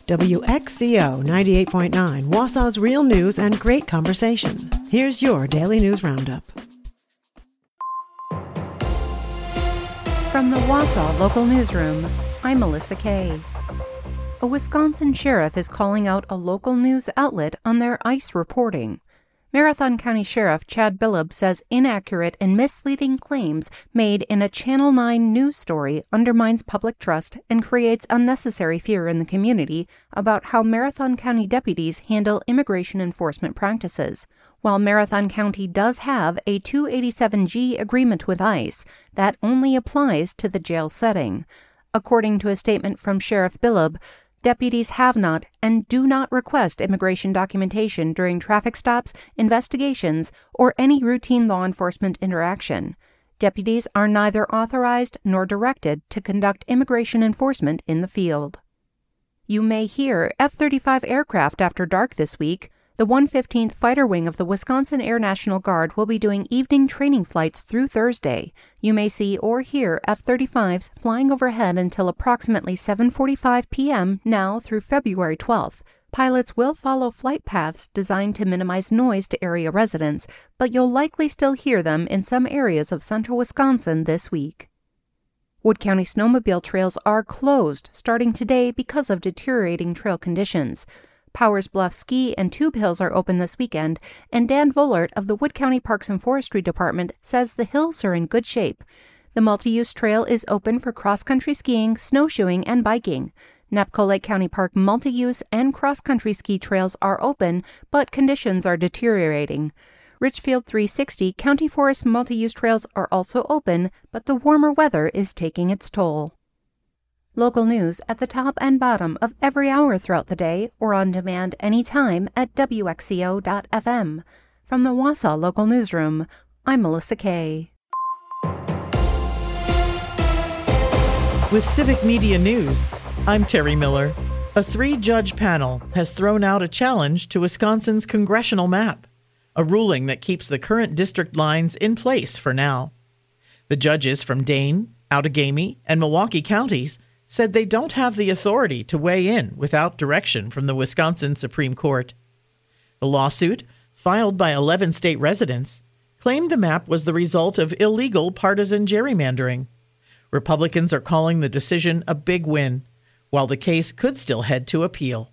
WXCO 98.9, Wausau's real news and great conversation. Here's your Daily News Roundup. From the Wausau Local Newsroom, I'm Melissa Kay. A Wisconsin sheriff is calling out a local news outlet on their ICE reporting. Marathon County Sheriff Chad Billup says inaccurate and misleading claims made in a Channel 9 news story undermines public trust and creates unnecessary fear in the community about how Marathon County deputies handle immigration enforcement practices. While Marathon County does have a 287G agreement with ICE, that only applies to the jail setting. According to a statement from Sheriff Billup, deputies have not and do not request immigration documentation during traffic stops, investigations, or any routine law enforcement interaction. Deputies are neither authorized nor directed to conduct immigration enforcement in the field. You may hear F-35 aircraft after dark this week. The 115th Fighter Wing of the Wisconsin Air National Guard will be doing evening training flights through Thursday. You may see or hear F-35s flying overhead until approximately 7:45 p.m. now through February 12th. Pilots will follow flight paths designed to minimize noise to area residents, but you'll likely still hear them in some areas of central Wisconsin this week. Wood County snowmobile trails are closed starting today because of deteriorating trail conditions. Powers Bluff Ski and Tube Hills are open this weekend, and Dan Vollert of the Wood County Parks and Forestry Department says the hills are in good shape. The multi-use trail is open for cross-country skiing, snowshoeing, and biking. Napco Lake County Park multi-use and cross-country ski trails are open, but conditions are deteriorating. Richfield 360 County Forest multi-use trails are also open, but the warmer weather is taking its toll. Local news at the top and bottom of every hour throughout the day or on demand anytime at WXCO.FM. From the Wausau Local Newsroom, I'm Melissa Kay. With Civic Media News, I'm Terry Miller. A 3-judge panel has thrown out a challenge to Wisconsin's congressional map, a ruling that keeps the current district lines in place for now. The judges from Dane, Outagamie, and Milwaukee counties said they don't have the authority to weigh in without direction from the Wisconsin Supreme Court. The lawsuit, filed by 11 state residents, claimed the map was the result of illegal partisan gerrymandering. Republicans are calling the decision a big win, while the case could still head to appeal.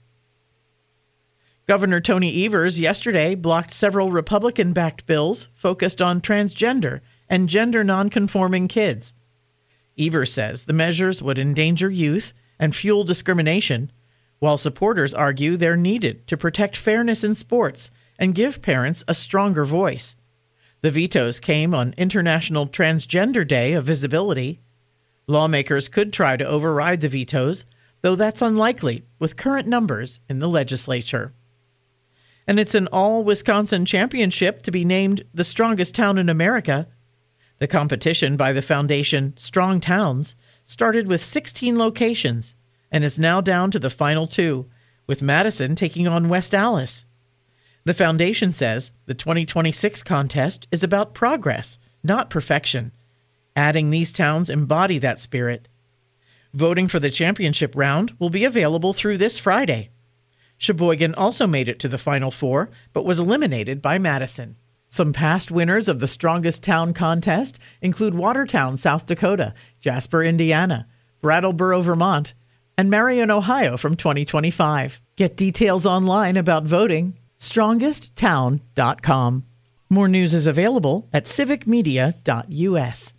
Governor Tony Evers yesterday blocked several Republican-backed bills focused on transgender and gender nonconforming kids. Evers says the measures would endanger youth and fuel discrimination, while supporters argue they're needed to protect fairness in sports and give parents a stronger voice. The vetoes came on International Transgender Day of Visibility. Lawmakers could try to override the vetoes, though that's unlikely with current numbers in the legislature. And it's an all-Wisconsin championship to be named the strongest town in America. The competition by the foundation Strong Towns started with 16 locations and is now down to the final 2, with Madison taking on West Allis. The foundation says the 2026 contest is about progress, not perfection. Adding these towns embody that spirit. Voting for the championship round will be available through this Friday. Sheboygan also made it to the Final 4, but was eliminated by Madison. Some past winners of the Strongest Town contest include Watertown, South Dakota, Jasper, Indiana, Brattleboro, Vermont, and Marion, Ohio from 2025. Get details online about voting, strongesttown.com. More news is available at civicmedia.us.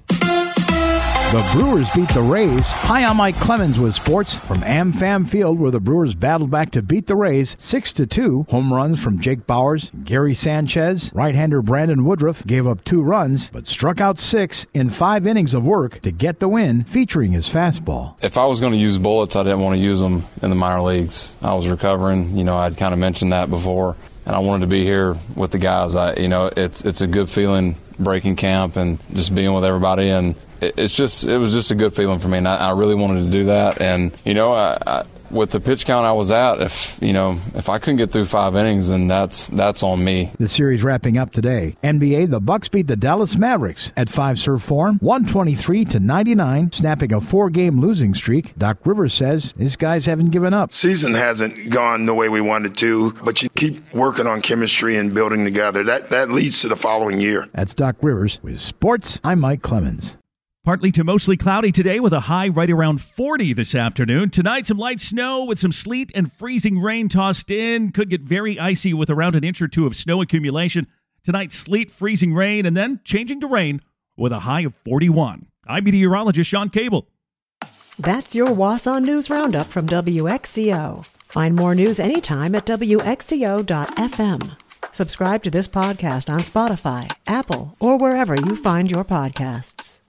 The Brewers beat the Rays. Hi, I'm Mike Clemens with sports from AmFam Field, where the Brewers battled back to beat the Rays 6-2. Home runs from Jake Bauers, Gary Sanchez. Right-hander Brandon Woodruff gave up 2 runs, but struck out 6 in 5 innings of work to get the win, featuring his fastball. If I was going to use bullets, I didn't want to use them in the minor leagues. I was recovering. I'd kind of mentioned that before, and I wanted to be here with the guys. It's a good feeling breaking camp and just being with everybody, and it was just a good feeling for me, and I really wanted to do that. And with the pitch count I was at, if I couldn't get through 5 innings, then that's on me. The series wrapping up today. NBA, the Bucks beat the Dallas Mavericks at 5-serve form, 123-99, snapping a 4-game losing streak. Doc Rivers says his guys haven't given up. Season hasn't gone the way we wanted to, but you keep working on chemistry and building together. That leads to the following year. That's Doc Rivers. With sports, I'm Mike Clemens. Partly to mostly cloudy today with a high right around 40 this afternoon. Tonight, some light snow with some sleet and freezing rain tossed in. Could get very icy with around an inch or two of snow accumulation. Tonight, sleet, freezing rain, and then changing to rain with a high of 41. I'm meteorologist Sean Cable. That's your Wausau News Roundup from WXCO. Find more news anytime at WXCO.FM. Subscribe to this podcast on Spotify, Apple, or wherever you find your podcasts.